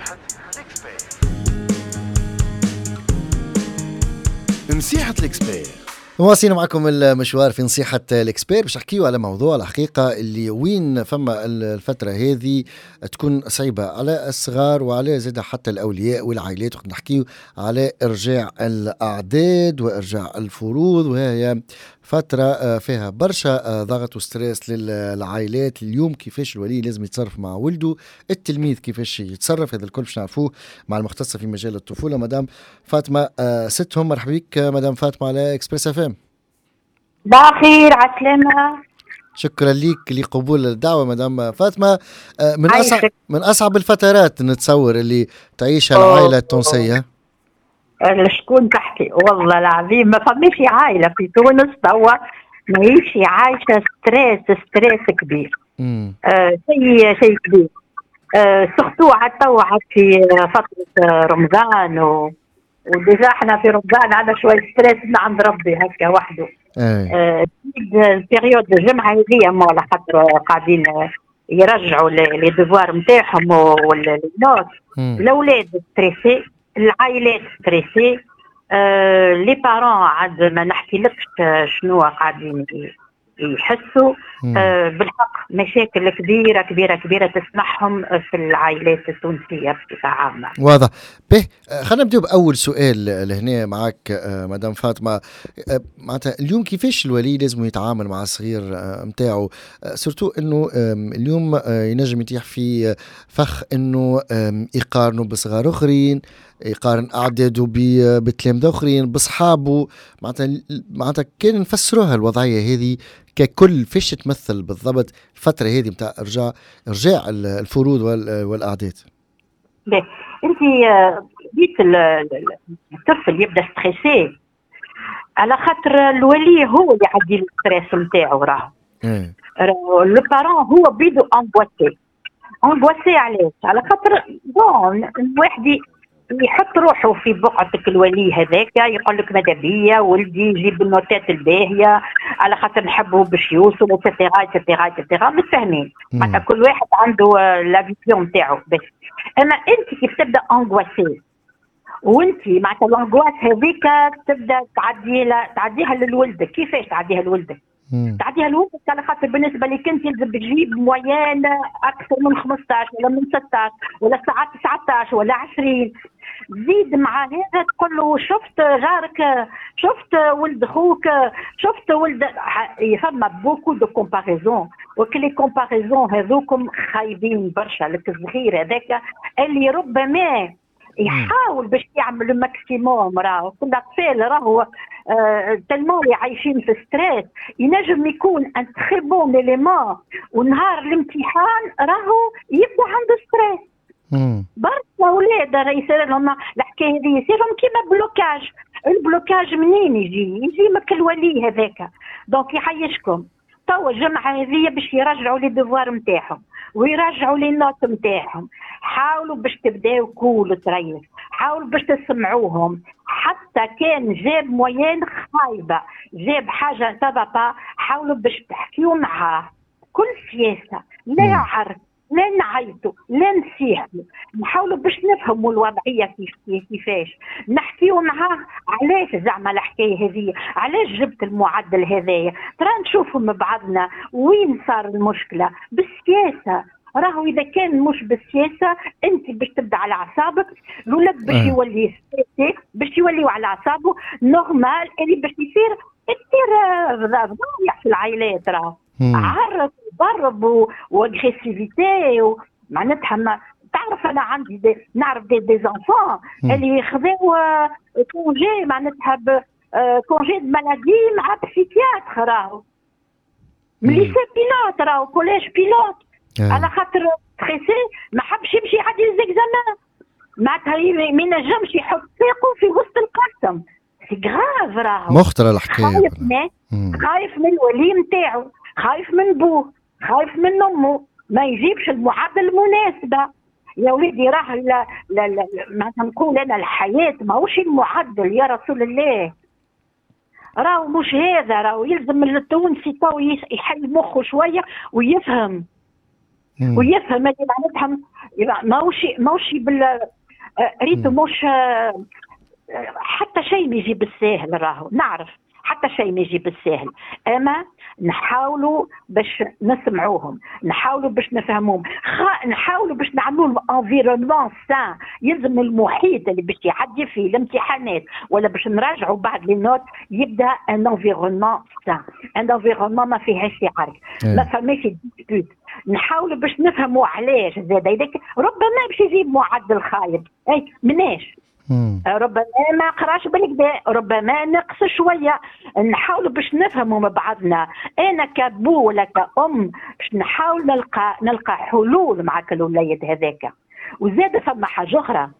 نصيحة الإكسبير. مواصلين معكم المشوار في نصيحة الإكسبير باش نحكيو على موضوع الحقيقة اللي وين فما الفترة هذه تكون صعيبة على الصغار وعلى زيادة حتى الأولياء والعائلات، وقت نحكيو على إرجاع الأعداد وإرجاع الفروض، وهي فترة فيها برشا ضغط وستريس للعائلات. اليوم كيفاش الولي لازم يتصرف مع ولده، التلميذ كيفاش يتصرف، هذا الكل باش نعرفوه مع المختصة في مجال الطفولة مدام فاطمة ستهم. مرحبا بك مدام فاطمة على إكسبريس اف ام. بخير عسلامة. شكرا لك لقبول الدعوة مدام فاطمة. من أصعب الفترات نتصور اللي تعيشها العائلة التونسية. شكون تحكي والله العظيم ما فماش عائلة في تونس توا ماهيش عايشة ستريس كبير. شيء كبير. سختو توا في فترة رمضان وديجا احنا في رمضان عندنا شوية ستريس من عند ربي هكا وحده. البيريود الجمعة هذه على خاطر قاعدين يرجعوا لي ديفوار نتاعهم والنوت. الأولاد ستريسي، العائلات ستريسي، لي بارون عاد ما نحكي لكش شنو قاعدين يحسوا. بالحق مشاكل كبيرة كبيرة كبيرة تسمعهم في العائلات التونسية بصفة عامة. واضح. به خلينا نبدأ بأول سؤال لهنا معك مدام فاطمة. معناتها اليوم كيفاش الولي لازم يتعامل مع الصغير متاعه، سورتو انه اليوم ينجم يتيح في فخ انه يقارنوا بصغار اخرين، يقارن اعداده بتلامذة اخرين باصحابه. معناتها كان نفسروها الوضعية هذه ككل فيش تمثل بالضبط الفترة هذه متاع إرجاع الفروض والأعداد. انت جيت الطفل يبدا ستريسي على خاطر الولي هو اللي يعدي الستريس نتاعو. راه لو بارون هو بيدو انبواسي علاش؟ على خاطر بون الواحد يحط روحه في بقعتك الولي هذاك، يقول لك ماذا بيا ولدي يجيب النوتات الباهيه على خاطر نحبه باش يوصل اتسيتيرا متفاهمين. معناتها كل واحد عنده لا فيزيون نتاعو. بس اما انت كيف تبدا انغواسي وانت معناتها الانغواس هذيك تبدا تعديها لولدك. كيفاش تعديها لولدك؟ تعديها لولدك على خاطر بالنسبه لك انت لازم تجيب مويان اكثر من 15 ولا من 16 ولا ساعات 19 ولا 20. زيد مع هذا تقول له شفت جارك، شفت ولد خوك، شفت ولد. فما بوكو دو كومباريزون، وكلي كومباريزون هذوكم خايبين برشا. لك الصغير هذاك اللي ربما يحاول باش يعمل الماكسيموم. راهو كل اطفال راهو تلمو اللي عايشين في ستريس ينجم يكون ان تري بون اليمون، ونهار الامتحان راهو يبدا عنده ستريس. برشا اولاد راه يصير لهم الحكايه هذه، يصير لهم كيما بلوكاج. البلوكاج منين يجي من الولي هذاك. دونك يحيشكم توا الجمعه هذه باش يرجعوا لي ديفوار نتاعهم ويرجعوا لي النوت نتاعهم. حاولوا باش تبداو كول تريس، حاولوا باش تسمعوهم. حتى كان جاب موين خايبه، جاب حاجه تبقى، حاولوا باش تحكيوا معاه كل سياسه. لا يعرف، لا نعيطوا، لا نسيحوا. نحاولوا باش نفهموا الوضعيه كيفاش نحكيوا معاه. علاش زعما الحكايه هذه، علاش جبت المعدل هذايا؟ ترى نشوفوا مع بعضنا وين صار المشكله. بالسياسه. راهو اذا كان مش بالسياسه انت باش تبدا على اعصابك، الولد باش يولي ستريسي، باش يوليوا على اعصابه. نورمال اللي باش يصير ضايع في العائلات. راهو عرف وضرب واغريسيفيتي معناتها. تعرف انا عندي نعرف دي زانفون اللي ياخذوا كونجي معناتها كونجي دو مالادي مع بسيكياتر. راهو ملي سي بيلوت، راهو كوليج بيلوت على خاطر تريسي ما حبش يمشي يعدي ليزيكزامان. معناتها ما ينجمش يحط ساقه في وسط القسم. سي غراف. راهو مخطرة الحكاية. خايف من الولي نتاعو، خايف من بوه، خايف من امه، ما يجيبش المعادله المناسبه. يا وليدي راه لا ما نقول انا الحياه ماهوش المعدل يا رسول الله. راهو مش هذا. راهو يلزم التونسي تو يحل مخه شويه ويفهم. ويفهم اللي معناتها ماهوش ريتو مش حتى شيء ما يجي بالساهل. راهو نعرف حتى شيء ما يجي بالساهل، اما نحاولوا باش نسمعوهم، نحاولوا باش نفهموهم، نحاولوا باش نعملوا الانفيرونمون سان. يلزم المحيط اللي باش يعدي فيه الامتحانات ولا باش نراجعوا بعد لي نوت يبدا ان انفيرونمون سان، ان انفيرونمون ما فيهاش يعرك، ما فماش ديسبوت. نحاولوا باش نفهموا علاش زاد هذاك ربما باش يجيب معدل خايب، اي مناش ربما ما قراش بالكدا، ربما نقص شويه. نحاولوا باش نفهموا مع بعضنا، انا كابو ولا كأم باش نحاول نلقى حلول مع كل الولاد هذاك. وزاد فما حاجه اخرى،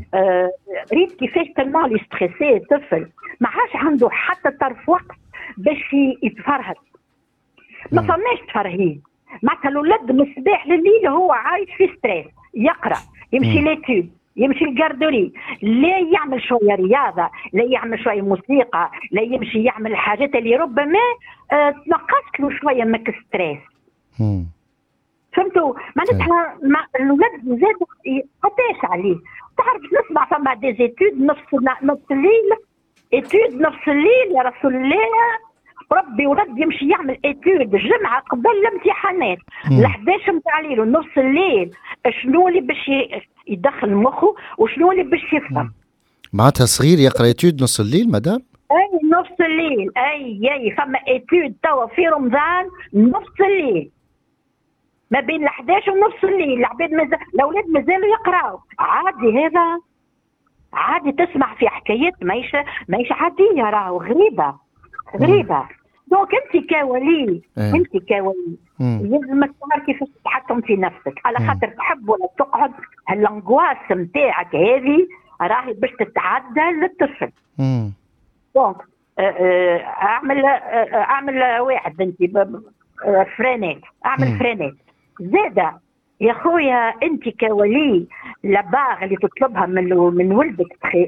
ريت كيفاش تلمع لي ستريسي الطفل ما عادش عنده حتى طرف وقت باش يتفرهد، ما فماش تفرهيد. معناتها الولد من الصباح لليل هو عايش في ستريس، يقرا، يمشي ليتود، يمشي الجاردوري، لا يعمل شويه رياضه، لا يعمل شويه موسيقى، لا يمشي يعمل الحاجات اللي ربما تنقصت له شويه من الستريس. فهمتوا؟ معناتها الولد زاد قداش عليه. تعرف نسمع فما دي زيتود نص الليل، اتود نص الليل يا رسول الله. ربي ولد يمشي يعمل اتود الجمعه قبل الامتحانات ل11 نتاع الليل ونص الليل، شنو اللي باش يدخل مخه وشنو اللي باش يفهم. معناتها صغير يقرا اتود نص الليل مدام؟ اي نص الليل، اي فما اتود توا في رمضان نص الليل، ما بين ال11 ونص الليل. الاولاد مازالوا يقراوا عادي. هذا عادي، تسمع في حكايات ماهيش عاديه، راهو غريبه. دونك انت كولي لازمك تعرف كيفاش تتحكم في نفسك، على خاطر تحب ولا تقعد هالانغواس نتاعك هذه راهي باش تتعدى للطفل. دونك اعمل واحد انت فرينات، اعمل فرينات زاده يا خويا. انت كولي لباغ اللي تطلبها من ولدك تخي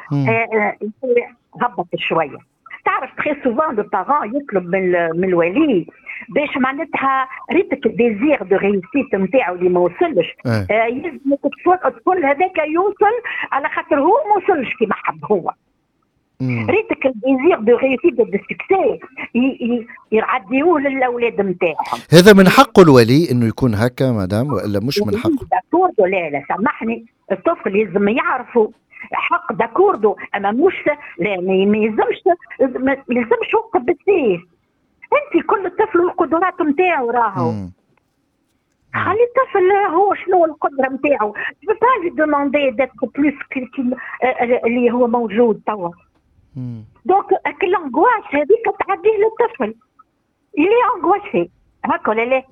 هبط شويه. تعرف تخي سوفون لو بارون يطلب من الولي باش معناتها ريتك الديزير دو ريوسيت نتاعو اللي ما وصلش، يلزمك الطفل هذاك يوصل على خاطر هو ما وصلش كيما حب هو. ريتك الديزير دو ريوسيت دو سكسي يعديوه للاولاد نتاعهم. هذا من حقه الولي انه يكون هكا مدام ولا مش من حقه؟ داكوردو، لا سامحني، الطفل لازم يعرفوا حق داكوردو، اما مش لا ما يلزمش وقت بالسيف. انت كل طفل والقدرات نتاعو راهو. خلي الطفل هو شنو القدره نتاعو، با لي دوموندي ديت بلوس اللي هو موجود توا. دونك الانغواش هذيك تعديه للطفل اللي انغواشي هكا ولا لا،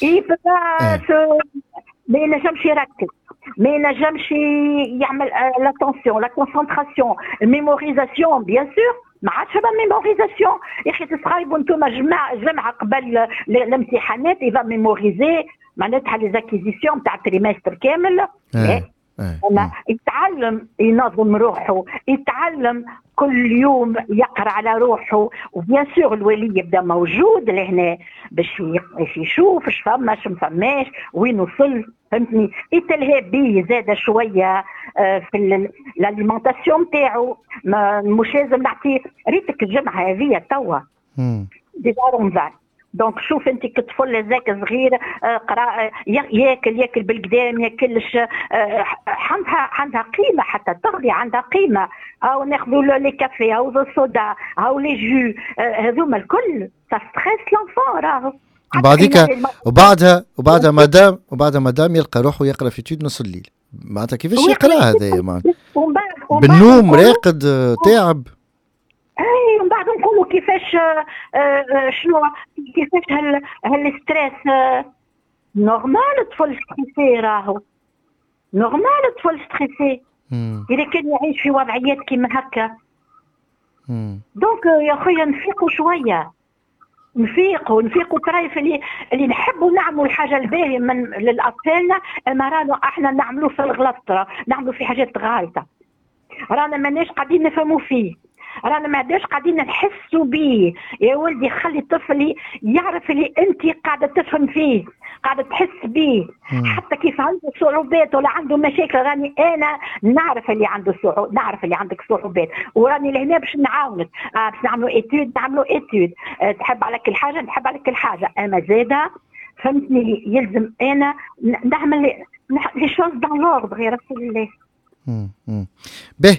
ما ينجمش يركز، ما ينجمش يعمل لاتونسيون، لا كونسنتراسيون، الميموريزاسيون. بيان سور ما عادش ميموريزاسيون يا اخي. تصايبوا انتم جمعه قبل الامتحانات يبقى ميموريزي معناتها لي زاكيزيسيون تاع التريمستر كامل. يتعلم ينظم روحه، يتعلم كل يوم يقرا على روحه. وبيان سور الولي يبدا موجود لهنا باش يشوف اش فما اش ما فماش وين وصل. فهمتني؟ يتلهى به زاد شويه في الاليمونتاسيون نتاعو. مش لازم نعطيه ريتك الجمعه هذه توا ديجا رمضان. دونك شوف انت كطفل هذاك صغير قرا ياكل بالقدام، ياكلش عندها قيمه، حتى تغذيه عندها قيمه. او ناخذوا لي كافي او الصودا او لي جو، هذوما الكل ستريس لونفون راهو. وبعدها مدام يلقى روحه يقرا في تود نص الليل، معناتها كيفاش يقرا هذايا معناتها بالنوم راقد تعب. اي ومن بعد نقولوا كيفاش شنو كيفاش هالستريس نورمال الطفل ستريسي، راهو نورمال الطفل ستريسي اذا كان يعيش في وضعيات كيما هكا. دونك يا خويا نفيقوا شويه، نفيقوا طرايف اللي نحبوا نعملوا الحاجه الباهيه من للاطفالنا، اما رانا احنا نعملوا في الغلط، نعملوا في حاجات غالطه، رانا ماناش قاعدين نفهموا فيه. رانا ما عادش قاعدين نحسوا به. يا ولدي خلي الطفل يعرف اللي انت قاعده تفهم فيه، قاعده تحس به، حتى كيف عنده صعوبات ولا عنده مشاكل. راني انا نعرف اللي عنده صعوبات، نعرف اللي عندك صعوبات، وراني لهنا باش نعاونك. باش نعملوا ايتود، تحب على كل حاجه نحب على كل حاجه. اما زاده فهمتني يلزم انا نعمل لي شوز دون لوردر يا رسول الله. به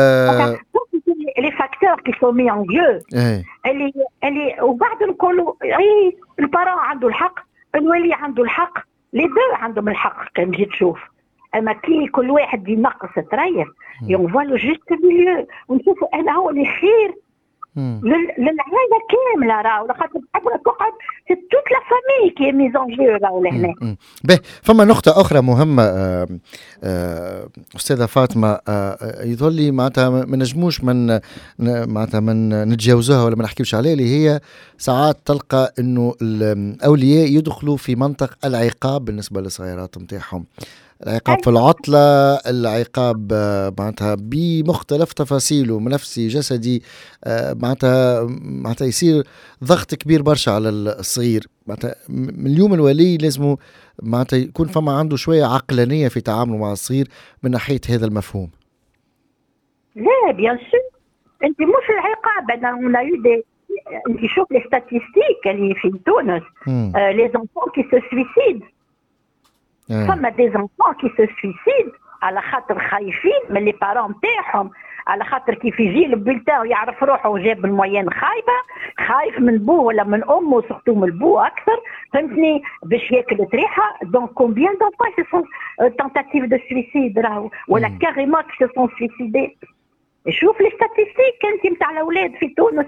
لي فاكتور كي سو مي ان جو اللي وبعد نقولوا اي البارون عنده الحق، الولي عنده الحق، لي دو عندهم الحق كان تجي تشوف. اما كي كل واحد ينقص تريح يونفوا لو جوست ميليو ونشوفوا انا هو اللي خير للعائله كامله. راه ولا خاطر تقعد في توت لا فامي كي ميزون جو راهو لهنا. به فما نقطه اخرى مهمه استاذه فاطمه، يظل لي معناتها ما نجموش معناتها من نتجاوزوها ولا ما نحكيوش عليها، اللي هي ساعات تلقى انه الاولياء يدخلوا في منطق العقاب بالنسبه للصغيرات نتاعهم. العقاب في العطلة، العقاب معناتها بمختلف تفاصيله، نفسي جسدي، معناتها يصير ضغط كبير برشا على الصغير. معناتها من اليوم الولي لازم معناتها يكون فما عنده شوية عقلانية في تعامله مع الصغير من ناحية هذا المفهوم. لا بيان سور انت مش العقاب. انا انت شوف لي ستاتيستيك اللي في تونس لي زونفون كي سو سويسيد. فما دي زونفون كي سو سويسيد على خاطر خايفين من لي بارون تاعهم، على خاطر كيف يجي البلتان ويعرف روحه وجاب الموين خايف من بوه ولا من امه، سورتو من البوه اكثر فهمتني، باش ياكل تريحه. دونك كومبيان دونفون سي سون تونتاتيف دو سويسيد راهو ولا كاريمون كي سو سون سويسيدي. شوف لي ستاتيستيك انت نتاع الاولاد في تونس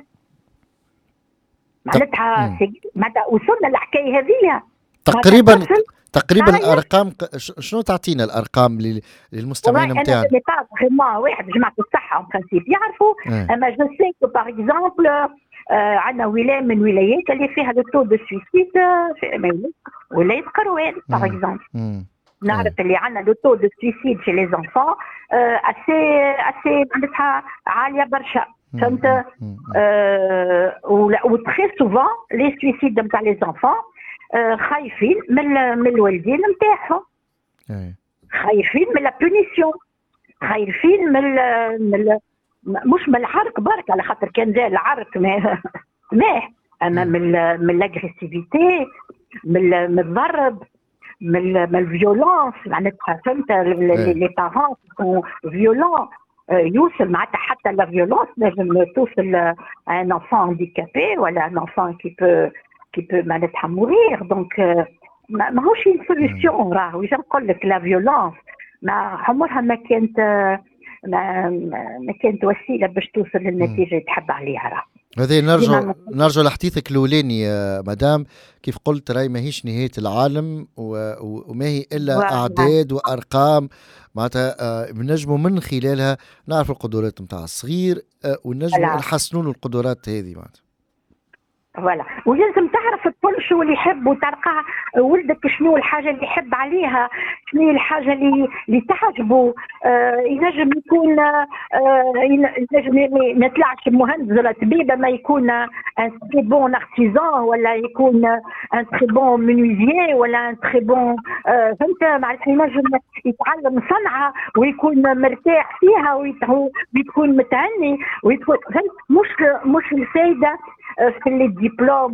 معناتها وصلنا للحكايه هذه تقريبا الارقام. شنو تعطينا الارقام للمستمعين نتاعنا؟ انا واحد جماعه الصحه برانسيب يعرفوا. اما جو سي كو باغ اكزومبل عندنا ولايه من الولايات اللي فيها لو تو دو سويسيد، ولايه قروان باغ اكزومبل. نعرف اللي عندنا لو تو دو سويسيد في لي زونفون اسي معناتها عاليه برشا فهمت. وتري سوفون لي سويسيد نتاع لي زونفون خايفين من الوالدين نتاعهم، خايفين من لا بونيسيون، خايفين من مش من العرق برك، على خاطر كان جاء العرق ماح، اما من لاغريسيفيتي، من الضرب، من الفيولونس معناتها فهمت. لي بارون سون فيولون يوصل معناتها حتى لا فيولونس نجم توصل ان انفون هانديكابي ولا ان انفون qui peut معناتها مورير. دونك ماهوش une solution. راهو اذا نقول لك لا فيولونس ما عمرها ما كانت وسيله باش توصل للنتيجه اللي تحب عليها. راه هذه نرجع لحديثك الاولاني يا مدام، كيف قلت راهي ماهيش نهايه العالم وما هي الا اعداد وارقام معناتها بنجموا من خلالها نعرف القدرات نتاع الصغير ونجموا نحسنوا له القدرات هذه معناتها. فوالا ولازم تعرف الطفل شو اللي يحب وتلقى ولدك شنو الحاجه اللي يحب عليها، شنو الحاجه اللي تعجبه. ينجم يكون ينجم ما يطلعش مهندس ولا طبيب، ما يكون ان تري بون ارتيزان ولا يكون ان تري بون منوزيي ولا ان تري بون فهمت معناتها ينجم يتعلم صنعه ويكون مرتاح فيها ويكون متعني ويكون مش الفايده في الدبلوم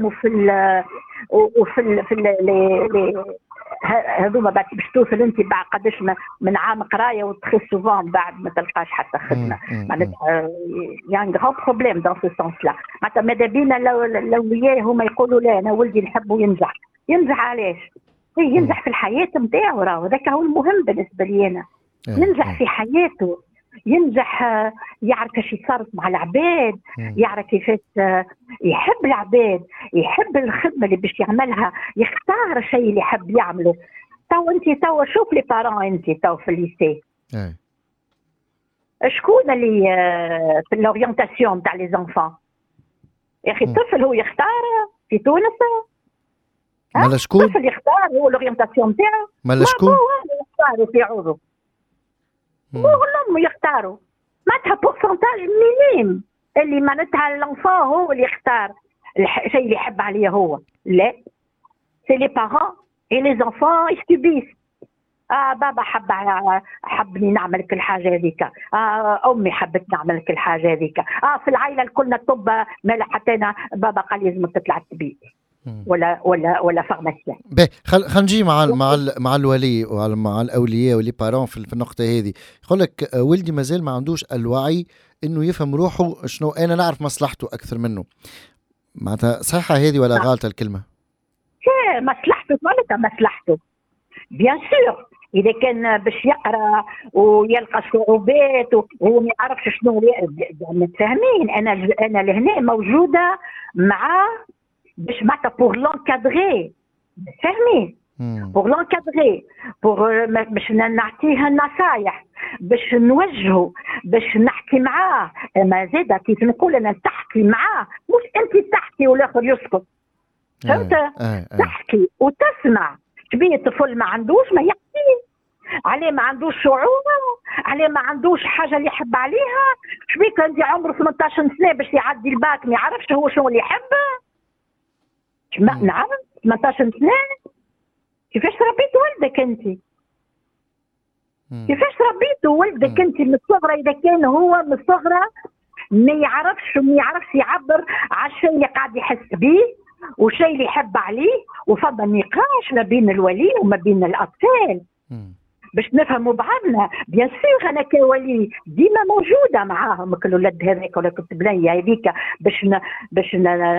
وفي هذوما بعد باش توصل انت بعد قداش من عام قرايه وتخي سوفون بعد ما تلقاش حتى خدمه معناتها يعني غران بروبليم دون سو سونس لا. معناتها ماذا بينا لو هما يقولوا لا انا ولدي نحبه ينجح علاش؟ ينجح في الحياه نتاعو، راهو هذاك هو المهم بالنسبه لي انا. ينجح في حياته، ينجح يعرف كيفاش يتصرف مع العباد، يعرف كيفاش يحب العباد، يحب الخدمه اللي باش يعملها، يختار الشيء اللي يحب يعمله. انت شوف لي بارون انت في الليسي شكون اللي في الاورينتاسيون تاع لي زونفون؟ يا اخي الطفل هو يختار في تونس. مالا شكون؟ الطفل يختار هو الاورينتاسيون تاعو. مالا شكون؟ يختاروا في عضو وهم يختاروا معناتها بورسنتاج مينيم اللي معناتها لونفون هو اللي يختار الشيء اللي يحب عليه هو. لا، سي لي بارون اي لي زونفون يستبيس. بابا حبني نعمل كل حاجه هذيك، امي حبت نعمل كل حاجه هذيك، في العائله الكلنا طب ما حتى انا بابا قال لازم تطلع طبيب ولا فارماسيان. باهي خل نجي مع الولي ومع الاولياء واللي بارون في النقطه هذه. يقول لك ولدي مازال ما عندوش الوعي انه يفهم روحه شنو، انا نعرف مصلحته اكثر منه. معناتها صحيحه هذه ولا غلطه الكلمه؟ مصلحته ولا مصلحته بيان سور. اذا كان باش يقرا ويلقى صعوبات وهو ما يعرفش شنو متفاهمين. انا لهنا موجوده معاه باش معناتها بور لونكادغي، فاهمين؟ بور لونكادغي، باش نعطيه النصايح، باش نوجهه، باش نحكي معاه. ما زاده كيف نقول انا تحكي معاه، مش انت تحكي والاخر يسكت. فهمت؟ تحكي وتسمع. شبيه الطفل ما عندوش ما يحكي عليه، ما عندوش شعور عليه، ما عندوش حاجه اللي يحب عليها. شبيك انت عمره 18 سنه باش يعدي الباك ما يعرفش هو شنو اللي يحبه؟ نعم 18 سنه. كيفاش ربيت ولدك انت؟ كيفاش ربيت ولدك انت من الصغرى؟ اذا كان هو من الصغرى ما يعرفش يعبر على الشيء اللي قاعد يحس به والشيء اللي يحب عليه، وفضل نقاش ما بين الولي وما بين الاطفال باش نفهموا بعضنا. بيان سور انا كولي ديما موجوده معاهم كل ولاد هذاك ولا كنت بنيه هذيك باش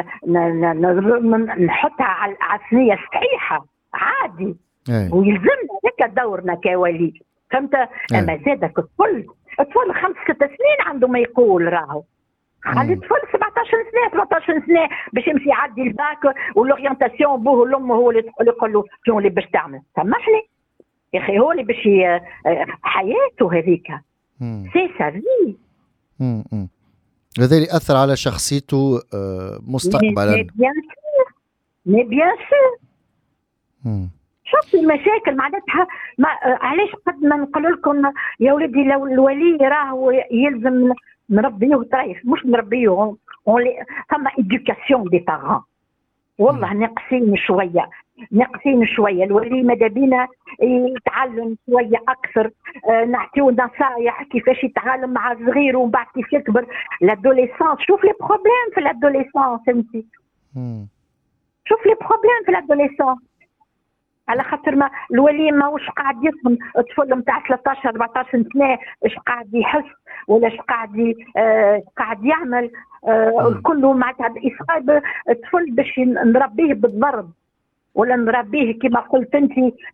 نحطها على الثنيه الصحيحه عادي. ويلزمنا هيك دورنا كولي. فهمت؟ اما زادك الطفل 5-6 سنين عنده ما يقول راهو. خلي الطفل 17 سنه 13 سنه باش يمشي يعدي الباك والاورينتاسيون بوه والام هو اللي يقول له شنو اللي باش تعمل. سامحني يا اخي، هو اللي باش حياته هذيك سي سا في. هذا اللي ياثر على شخصيته مستقبلا. بيان سور. شوف المشاكل معناتها علاش قد ما نقول لكم يا ولدي لو الولي راهو يلزم نربيه طريف، مش نربيه ثم إدوكاسيون دي بارون. والله ناقصين شويه الولي ماذا بينا يتعلم شويه اكثر. نعطيو نصايح كيفاش يتعامل مع الصغير ومن بعد كيف يكبر. لادوليسونس شوف لي بروبليم في لادوليسونس انت. شوف لي بروبليم في لادوليسونس على خاطر ما الولي ماهوش قاعد يفهم الطفل نتاع 13 14 سنه اش قاعد يحس ولا اش قاعد يعمل. كله معناتها يصعب الطفل باش نربيه بالضرب ولا نربيه كما قلت انت.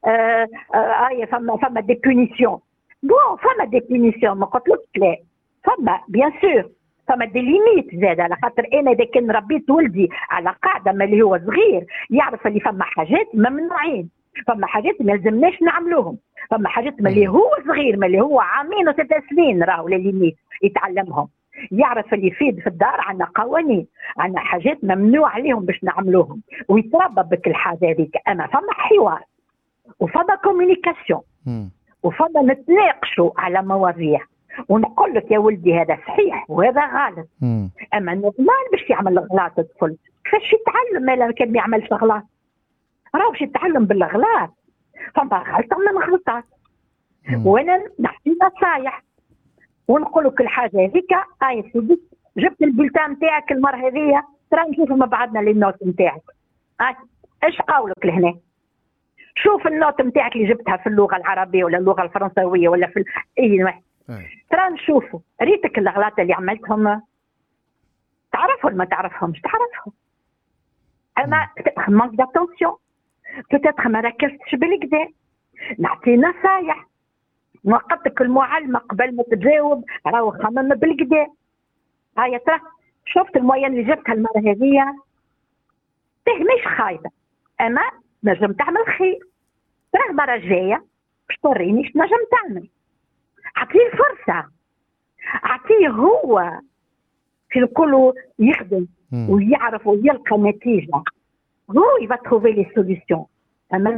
فما دي بونيسيون. فما دي بونيسيون ما قلتلكش لا. فما بيان سور فما دي ليميت زاد. على خاطر انا اذا كان ربيت ولدي على قاعده ما اللي هو صغير يعرف اللي فما حاجات ممنوعين، فما حاجات ما لازمناش نعملوهم، فما حاجات ما اللي هو صغير ما اللي هو عامين و6 سنين راهو ليميت يتعلمهم. يعرف اللي يفيد في الدار. عندنا قوانين، عندنا حاجات ممنوع عليهم باش نعملوهم ويتربى بك الحاجه هذيك. اما فما حوار وفما كوميونيكاسيون وفما نتناقشوا على مواضيع ونقول لك يا ولدي هذا صحيح وهذا غلط. اما نورمال باش يعمل غلط الطفل كيفاش يتعلم؟ ما كان ما يعملش غلط راهو باش يتعلم بالغلط. فما غلطه من غلطات وانا نحكي نصايح ونقول لك الحاجه هذيك. يا سيدي جبت البلتان نتاعك المره هذيا ترى نشوفوا مع بعضنا لي النوت نتاعك. ايش قولك لهنا؟ شوف النوت نتاعك اللي جبتها في اللغه العربيه ولا اللغه الفرنسويه ولا في اي واحد. ترى نشوفوا ريتك الاغلاط اللي عملتهم تعرفهم ما تعرفهمش تعرفهم. اما مانك داتونسيون بتاتخ ما ركزتش بالكدا. نعطي نصايح وقتك المعلمه قبل ما تجاوب راهو خمم بالكدا. هيا ترى شفت الموين اللي جبتها المره هذيا مش خايبه اما نجم تعمل خير. ترى المره الجايه باش توريني اش نجم تعمل. عطيه الفرصه، عطيه هو في الكل يخدم ويعرف ويلقى نتيجه. هو يبقى تروفي لي سوليسيون. اما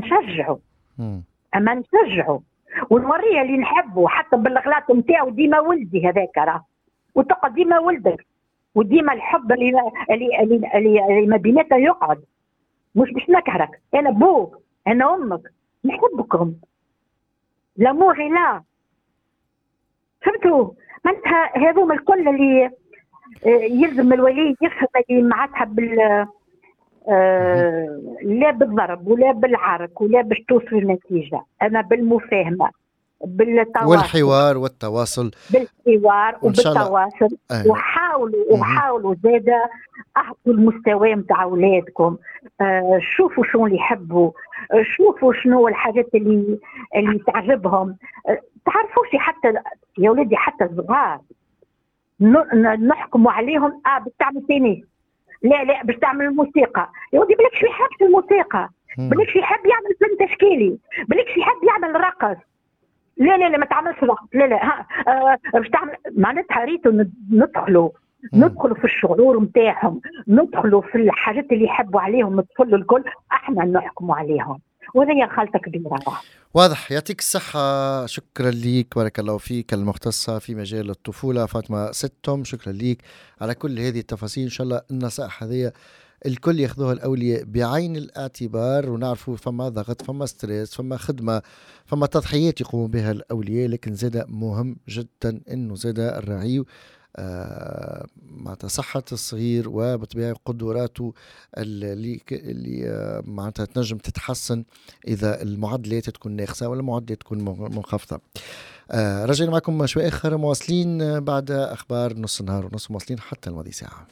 نشجعه ونوريه اللي نحبه حتى بالغلط نتاعو. ديما ولدي هذاك راه وتقعد ديما ولدك وديما الحب اللي ما بيناتنا يقعد، مش باش نكهرك، انا بوك انا امك نحبكم، لامور لا فهمتوا. معناتها هذوما الكل اللي يلزم الولي يفهم اللي معناتها لا بالضرب ولا بالعرك ولا باش توصل النتيجة، أنا بالمفاهمة والتواصل وبالتواصل. وحاولوا زادة أعطوا المستوى متاع أولادكم، شوفوا شنو اللي يحبوا، شوفوا شنو الحاجات اللي تعجبهم. تعرفوش حتى يا ولادي حتى الصغار نحكموا عليهم باش تعمل تنس، لا باش تعمل الموسيقى، يا ودي بلكش يحب الموسيقى، بلكش يحب يعمل فن تشكيلي، بلكش يحب يعمل رقص، لا ما تعملش رقص، لا باش تعمل. معناتها ريتو ندخلوا في الشعور نتاعهم، ندخلوا في الحاجات اللي يحبوا عليهم الطفل الكل، احنا نحكموا عليهم، وهذه خلطة كبيرة. واضح. يعطيك الصحة، شكرا ليك، بارك الله فيك، المختصة في مجال الطفولة فاطمة ستم، شكرا ليك على كل هذه التفاصيل. إن شاء الله النصائح هذه الكل ياخذوها الأولياء بعين الاعتبار، ونعرفوا فما ضغط، فما ستريس، فما خدمة، فما تضحيات يقوموا بها الأولياء، لكن زاد مهم جدا إنه زاد الرعي معناتها صحة الصغير وبطبيعة قدراته اللي معناتها تنجم تتحسن إذا المعدلات تكون ناقصة ولا المعدلات تكون منخفضة. رجعنا معكم شوي آخر، مواصلين بعد أخبار نص النهار ونص، مواصلين حتى الماضي ساعة.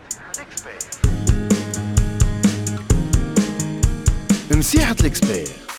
نصيحة الإكسبير.